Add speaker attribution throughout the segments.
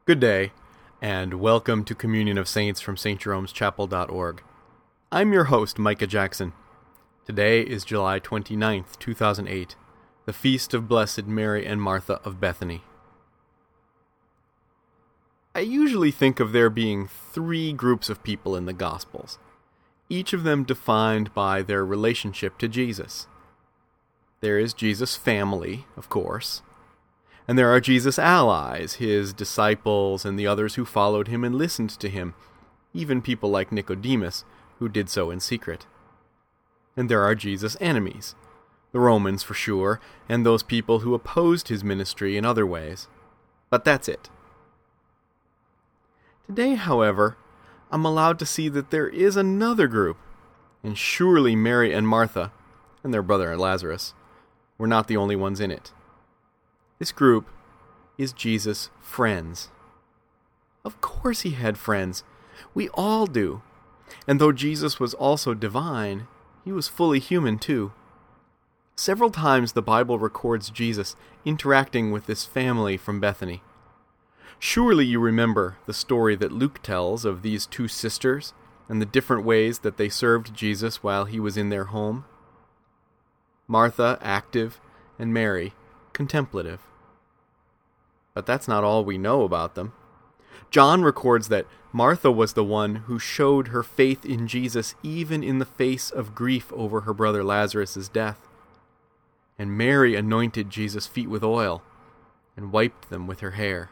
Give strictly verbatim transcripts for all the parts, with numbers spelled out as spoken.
Speaker 1: Good day, and welcome to Communion of Saints from Saint Jerome's Chapel dot org. I'm your host, Micah Jackson. Today is July twenty-ninth, two thousand eight, the Feast of Blessed Mary and Martha of Bethany. I usually think of there being three groups of people in the Gospels, each of them defined by their relationship to Jesus. There is Jesus' family, of course, and there are Jesus' allies, his disciples, and the others who followed him and listened to him, even people like Nicodemus, who did so in secret. And there are Jesus' enemies, the Romans for sure, and those people who opposed his ministry in other ways. But that's it. Today, however, I'm allowed to see that there is another group, and surely Mary and Martha, and their brother Lazarus, were not the only ones in it. This group is Jesus' friends. Of course he had friends. We all do. And though Jesus was also divine, he was fully human too. Several times the Bible records Jesus interacting with this family from Bethany. Surely you remember the story that Luke tells of these two sisters and the different ways that they served Jesus while he was in their home. Martha, active, and Mary, contemplative. But that's not all we know about them. John records that Martha was the one who showed her faith in Jesus even in the face of grief over her brother Lazarus' death. And Mary anointed Jesus' feet with oil and wiped them with her hair.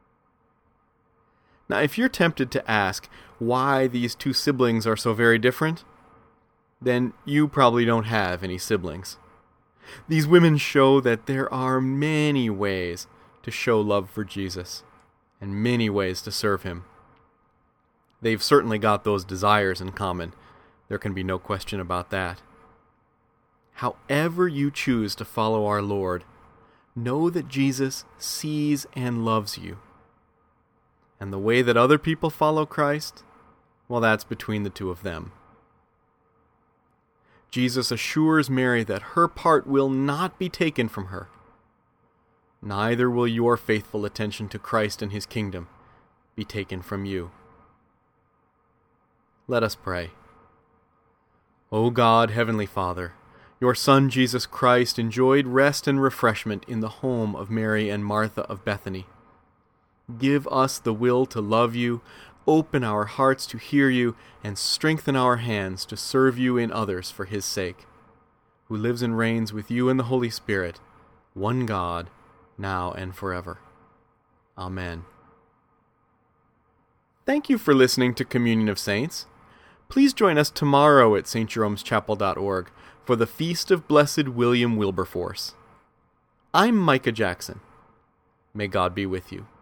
Speaker 1: Now, if you're tempted to ask why these two siblings are so very different, then you probably don't have any siblings. These women show that there are many ways to show love for Jesus, and many ways to serve him. They've certainly got those desires in common. There can be no question about that. However you choose to follow our Lord, know that Jesus sees and loves you. And the way that other people follow Christ, well, that's between the two of them. Jesus assures Mary that her part will not be taken from her. Neither will your faithful attention to Christ and his kingdom be taken from you. Let us pray. O God, Heavenly Father, your Son Jesus Christ enjoyed rest and refreshment in the home of Mary and Martha of Bethany. Give us the will to love you, open our hearts to hear you, and strengthen our hands to serve you in others for his sake, who lives and reigns with you in the Holy Spirit, one God, now and forever. Amen. Thank you for listening to Communion of Saints. Please join us tomorrow at Saint Jerome's Chapel dot org for the Feast of Blessed William Wilberforce. I'm Micah Jackson. May God be with you.